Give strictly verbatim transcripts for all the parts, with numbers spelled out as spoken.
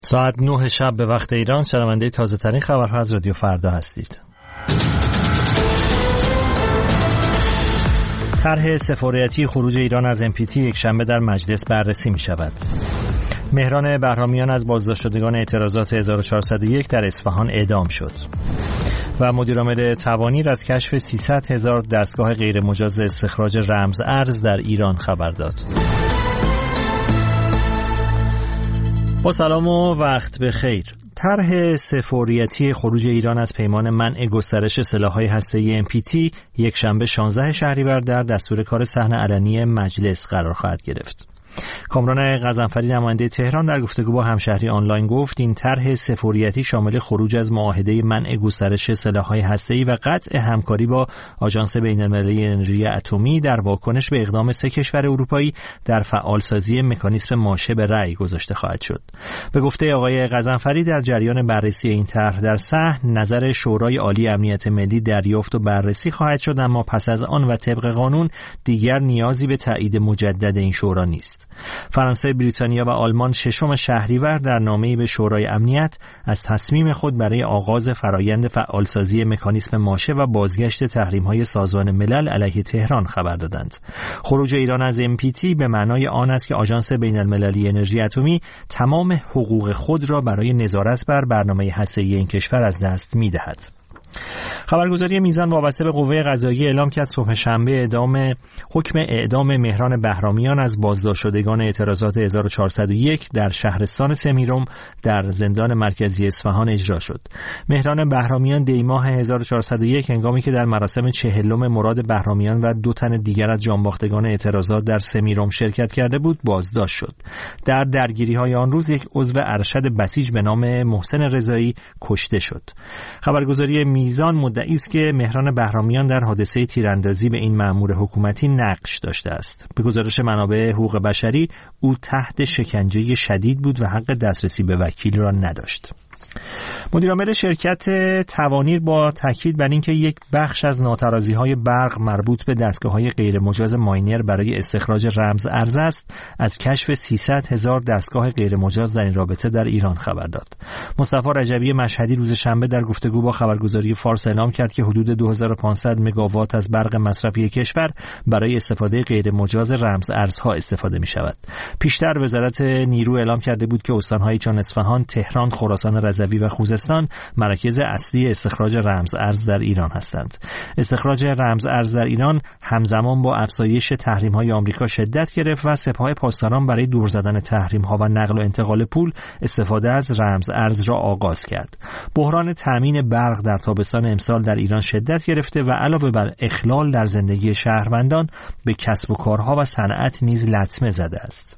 ساعت نه شب به وقت ایران شنونده تازه ترین خبرها از رادیو فردا هستید. طرح سفارتی خروج ایران از ام پی تی یک شنبه در مجلس بررسی می شود. مهران بهرامیان از بازداشت شدگان اعتراضات هزار و چهارصد و یک در اصفهان اعدام شد. و مدیرعامل توانیر از کشف سیصد هزار دستگاه غیر مجاز استخراج رمز ارز در ایران خبر داد. با سلام و وقت بخیر. طرح سفارتی خروج ایران از پیمان منع گسترش سلاح‌های هسته‌ای ام پی تی یک شنبه شانزده شهریور در دستور کار صحن علنی مجلس قرار خواهد گرفت. کامران غضنفری نماینده تهران در گفتگو با همشهری آنلاین گفت این طرح سفارتی شامل خروج از معاهده منع گسترش سلاح‌های هسته‌ای و قطع همکاری با آژانس بین‌المللی انرژی اتمی در واکنش به اقدام سه کشور اروپایی در فعالسازی مکانیزم ماشه به رأی گذاشته خواهد شد. به گفته آقای غضنفری در جریان بررسی این طرح در صحن نظر شورای عالی امنیت ملی دریافت و بررسی خواهد شد، اما پس از آن و طبق قانون دیگر نیازی به تایید مجدد این شورا نیست. فرانسه، بریتانیا و آلمان ششم شهریور در نامه‌ای به شورای امنیت از تصمیم خود برای آغاز فرایند فعالسازی مکانیزم ماشه و بازگشت تحریم‌های سازمان ملل علیه تهران خبر دادند. خروج ایران از ام پی تی به معنای آن است که آژانس بین‌المللی انرژی اتمی تمام حقوق خود را برای نظارت بر برنامه هسته‌ای این کشور از دست می‌دهد. خبرگزاری میزان وابسته به قوه قضاییه اعلام کرد صبح شنبه اعدام حکم اعدام مهران بهرامیان از بازداشت شدگان اعتراضات هزار و چهارصد و یک در شهرستان سمیرم در زندان مرکزی اصفهان اجرا شد. مهران بهرامیان دی ماه هزار و چهارصد و یک هنگامی که در مراسم چهلم مراد بهرامیان و دو تن دیگر از جانباختگان اعتراضات در سمیرم شرکت کرده بود بازداشت شد. در درگیری‌های آن روز یک عضو ارشد بسیج به نام محسن رضایی کشته شد. خبرگزاری میزان مدعی است که مهران بهرامیان در حادثه تیراندازی به این مأمور حکومتی نقش داشته است. به گزارش منابع حقوق بشری او تحت شکنجه شدید بود و حق دسترسی به وکیل را نداشت. مدیرعامل شرکت توانیر با تاکید بر اینکه یک بخش از ناترازی‌های برق مربوط به دستگاه‌های غیر مجاز ماینر برای استخراج رمز ارز است، از کشف سیصد هزار دستگاه غیر مجاز در این رابطه در ایران خبر داد. مصطفی رجبی مشهدی روز شنبه در گفتگو با خبرگزاری فارس اعلام کرد که حدود دو هزار و پانصد مگاوات از برق مصرفی کشور برای استفاده غیر مجاز رمز ارزها استفاده می‌شود. پیشتر وزارت نیرو اعلام کرده بود که استان‌های چون اصفهان، تهران، خراسان رضوی و خوزستان مراکز اصلی استخراج رمز ارز در ایران هستند. استخراج رمز ارز در ایران همزمان با افزایش تحریم‌های آمریکا شدت گرفت و سپاه پاسداران برای دور زدن تحریم‌ها و نقل و انتقال پول استفاده از رمز ارز را آغاز کرد. بحران تامین برق در تابستان امسال در ایران شدت گرفته و علاوه بر اخلال در زندگی شهروندان به کسب و کارها و صنعت نیز لطمه زده است.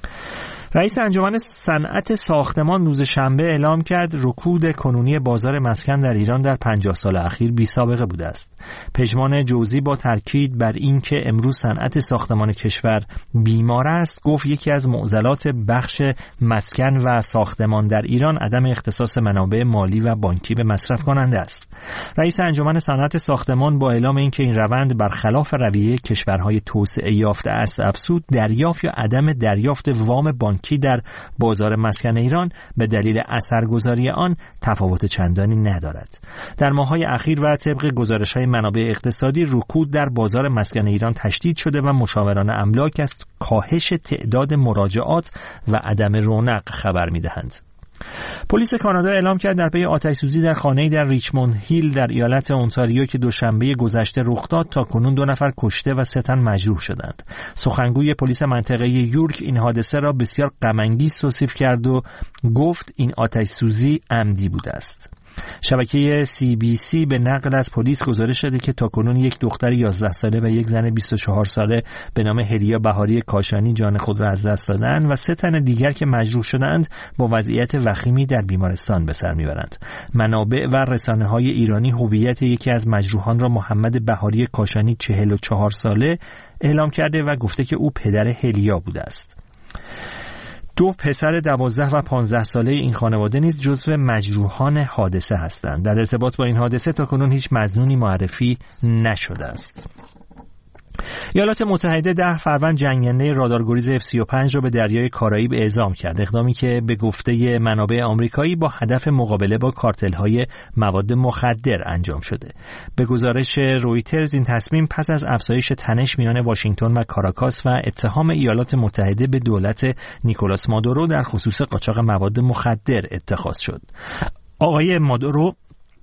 رئیس انجمن صنعت ساختمان روز شنبه اعلام کرد رکود کنونی بازار مسکن در ایران در پنجاه سال اخیر بی سابقه بوده است. پژمان جوزی با تاکید بر اینکه امروز صنعت ساختمان کشور بیمار است، گفت یکی از معضلات بخش مسکن و ساختمان در ایران عدم اختصاص منابع مالی و بانکی به مصرف کننده است. رئیس انجمن صنعت ساختمان با اعلام اینکه این روند برخلاف رویه کشورهای توسعه یافته است افزود، دریافت یا عدم دریافت وام بانکی در بازار مسکن ایران به دلیل اثرگذاری آن تفاوت چندانی ندارد. در ماه‌های اخیر و طبق گزارش‌های منابع اقتصادی رکود در بازار مسکن ایران تشدید شده و مشاوران املاک از کاهش تعداد مراجعات و عدم رونق خبر می‌دهند. پلیس کانادا اعلام کرد در پی آتش‌سوزی در خانه‌ای در ریچموند هیل در ایالت اونتاریو که دوشنبه گذشته رخ داد تاکنون دو نفر کشته و سه تن مجروح شدند. سخنگوی پلیس منطقه یورک این حادثه را بسیار غم‌انگیز توصیف کرد و گفت این آتش‌سوزی عمدی بوده است. شبکه سی بی سی به نقل از پلیس گزارش داده که تاکنون یک دختر یازده ساله و یک زن بیست و چهار ساله به نام هلیا بهاری کاشانی جان خود را از دست دادند و سه تن دیگر که مجروح شدند با وضعیت وخیمی در بیمارستان به سر میبرند. منابع و رسانه‌های ایرانی هویت یکی از مجروحان را محمد بهاری کاشانی چهل و چهار ساله اعلام کرده و گفته که او پدر هلیا بوده است. دو پسر دوازده و پانزده ساله این خانواده نیز جزو مجروحان حادثه هستند. در ارتباط با این حادثه تاکنون هیچ مظنونی معرفی نشده است. ایالات متحده در فروند جنگنده رادارگریز اف سی و پنج را به دریای کارائیب اعزام کرد، اقدامی که به گفته منابع آمریکایی با هدف مقابله با کارتل‌های مواد مخدر انجام شده. به گزارش رویترز این تصمیم پس از افزایش تنش میان واشنگتن و کاراکاس و اتهام ایالات متحده به دولت نیکولاس مادورو در خصوص قاچاق مواد مخدر اتخاذ شد. آقای مادورو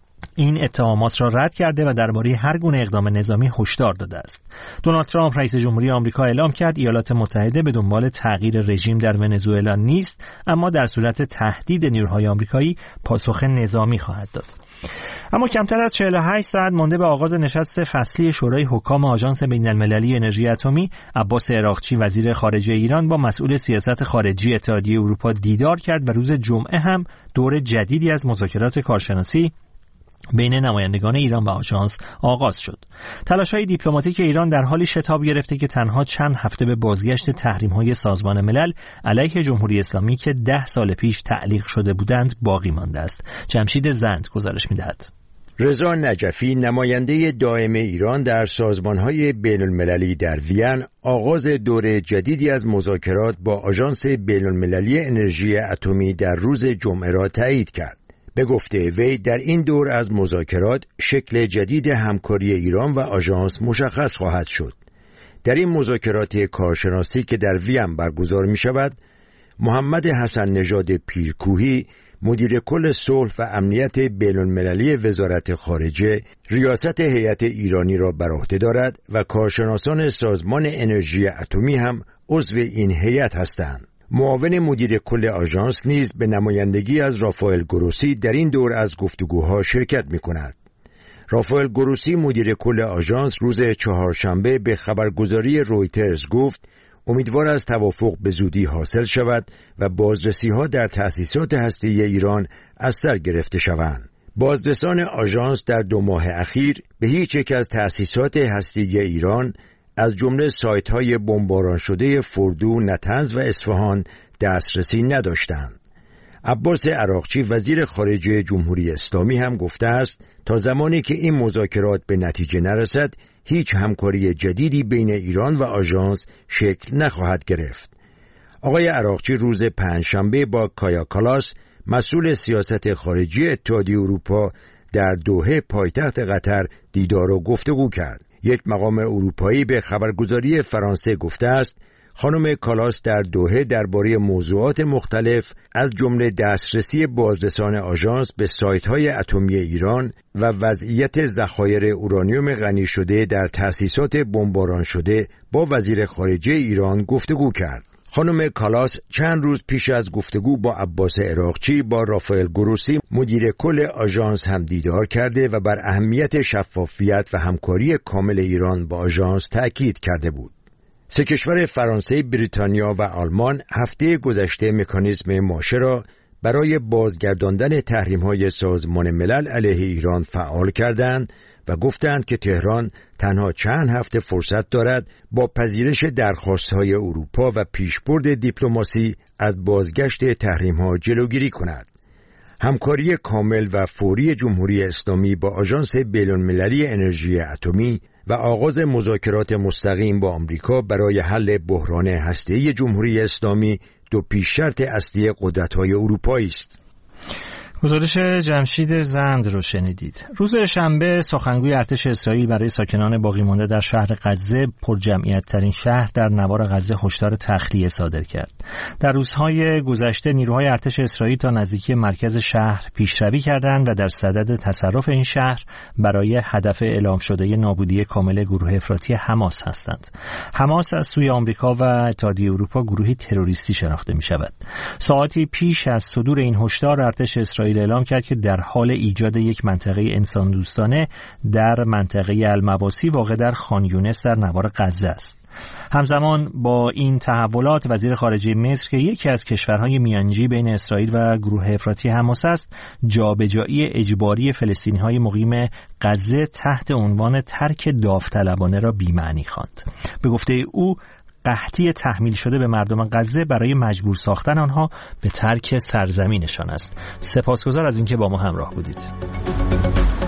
این اتهامات را رد کرده و درباره هر گونه اقدام نظامی هشدار داده است. دونالد ترامپ رئیس جمهوری آمریکا اعلام کرد ایالات متحده به دنبال تغییر رژیم در ونزوئلا نیست، اما در صورت تهدید نیروهای آمریکایی پاسخ نظامی خواهد داد. اما کمتر از چهل و هشت ساعت مانده به آغاز نشست فصلی شورای حکام آژانس بین‌المللی انرژی اتمی، عباس عراقچی وزیر خارجه ایران با مسئول سیاست خارجی اتحادیه اروپا دیدار کرد و روز جمعه هم دور جدیدی از مذاکرات کارشناسی بین نمایندگان ایران و آژانس آغاز شد. تلاش‌های دیپلماتیک ایران در حالی شتاب گرفته که تنها چند هفته به بازگشت تحریم‌های سازمان ملل علیه جمهوری اسلامی که ده سال پیش تعلیق شده بودند باقی مانده است. جمشید زند گزارش می‌دهد. رضا نجفی نماینده دائم ایران در سازمان‌های بین‌المللی در وین آغاز دور جدیدی از مذاکرات با آژانس بین‌المللی انرژی اتمی در روز جمعه را تایید کرد. به گفته وی در این دور از مذاکرات شکل جدید همکاری ایران و آژانس مشخص خواهد شد. در این مذاکرات کارشناسی که در وین برگزار می شود، محمد حسن نژاد پیرکوهی مدیر کل صلح و امنیت بین‌المللی وزارت خارجه ریاست هیئت ایرانی را بر عهده دارد و کارشناسان سازمان انرژی اتمی هم عضو این هیئت هستند. معاون مدیر کل آژانس نیز به نمایندگی از رافائل گروسی در این دور از گفتگوها شرکت می کند. رافائل گروسی مدیر کل آژانس روز چهارشنبه به خبرگزاری رویترز گفت امیدوار است توافق به زودی حاصل شود و بازرسی‌ها در تأسیسات هسته‌ای ایران از سر گرفته شوند. بازرسان آژانس در دو ماه اخیر به هیچ یک از تأسیسات هسته‌ای ایران از جمله سایت‌های بمباران شده فردو، نطنز و اصفهان دسترسی نداشتند. عباس عراقچی وزیر خارجه جمهوری اسلامی هم گفته است تا زمانی که این مذاکرات به نتیجه نرسد هیچ همکاری جدیدی بین ایران و آژانس شکل نخواهد گرفت. آقای عراقچی روز پنجشنبه با کایا کالاس مسئول سیاست خارجی اتحادیه اروپا در دوحه پایتخت قطر دیدار و گفتگو کرد. یک مقام اروپایی به خبرگزاری فرانسه گفته است خانم کالاس در دوحه درباره موضوعات مختلف از جمله دسترسی بازرسان آژانس به سایت‌های اتمی ایران و وضعیت ذخایر اورانیوم غنی شده در تأسیسات بمباران شده با وزیر خارجه ایران گفتگو کرد. خانم کالاس چند روز پیش از گفتگو با عباس عراقچی با رافائل گروسی مدیر کل آژانس هم دیدار کرده و بر اهمیت شفافیت و همکاری کامل ایران با آژانس تأکید کرده بود. سه کشور فرانسه، بریتانیا و آلمان هفته گذشته مکانیزم ماشه را برای بازگرداندن تحریم‌های سازمان ملل علیه ایران فعال کردند و گفتند که تهران تنها چند هفته فرصت دارد با پذیرش درخواست‌های اروپا و پیشبرد دیپلماسی از بازگشت تحریم‌ها جلوگیری کند. همکاری کامل و فوری جمهوری اسلامی با آژانس بین‌المللی انرژی اتمی و آغاز مذاکرات مستقیم با آمریکا برای حل بحران هسته‌ای جمهوری اسلامی دو پیش شرط اصلی قدرت‌های اروپایی است. گزارش جمشید زند رو شنیدید. روز شنبه سخنگوی ارتش اسرائیل برای ساکنان باقی مانده در شهر غزه، پرجمعیت ترین شهر در نوار غزه، هشدار تخلیه صادر کرد. در روزهای گذشته نیروهای ارتش اسرائیل تا نزدیکی مرکز شهر پیشروی کردند و در صدد تصرف این شهر برای هدف اعلام شده نابودی کامل گروه افراطی حماس هستند. حماس از سوی آمریکا و اتحادیه اروپا گروهی تروریستی شناخته می شود. ساعتی پیش از صدور این هشدار ارتش اسرائیل اعلام کرد که در حال ایجاد یک منطقه انسان دوستانه در منطقه المواسی واقع در خان یونس در نوار غزه است. همزمان با این تحولات وزیر خارجه مصر که یکی از کشورهای میانجی بین اسرائیل و گروه افراطی حماس است، جابجایی اجباری فلسطینی‌های مقیم غزه تحت عنوان ترک داوطلبانه را بی‌معنی خواند. به گفته او قحطی تحمیل شده به مردم غزه برای مجبور ساختن آنها به ترک سرزمینشان است. سپاسگزار از اینکه با ما همراه بودید.